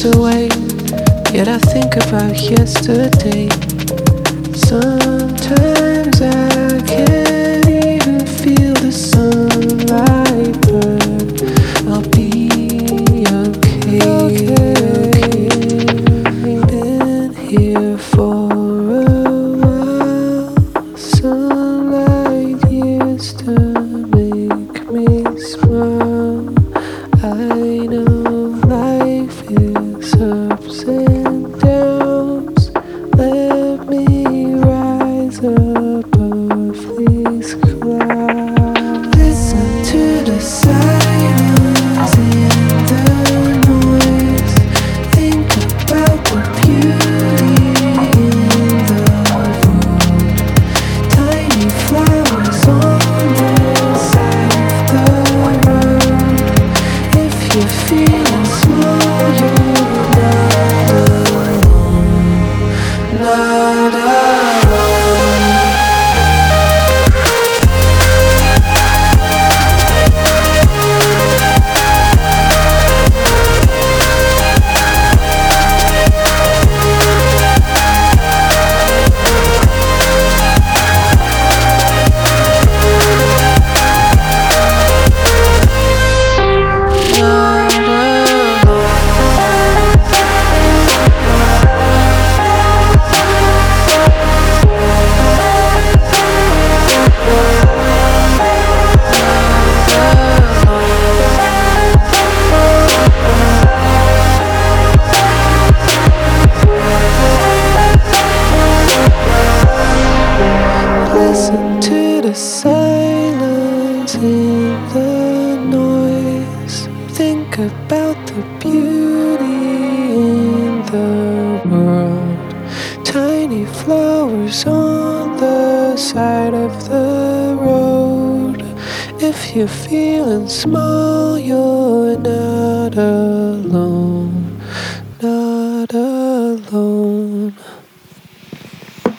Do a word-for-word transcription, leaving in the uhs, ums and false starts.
drifts away, yet I think about yesterday. Sometimes I can't even feel the sunlight, but I'll be okay. Been here for a while. Sunlight used to make me smile. I know life is ups and downs. Let me rise above these clouds. Listen to the silence in the noise. Think about the beauty in the world. Tiny flowers on the side of the road. If you're feeling small, you're not alone. Not alone. Listen to the silence in the noise. Think about the beauty in the world. Tiny flowers on the side of the road. If you're feeling small, you're not alone. Not alone.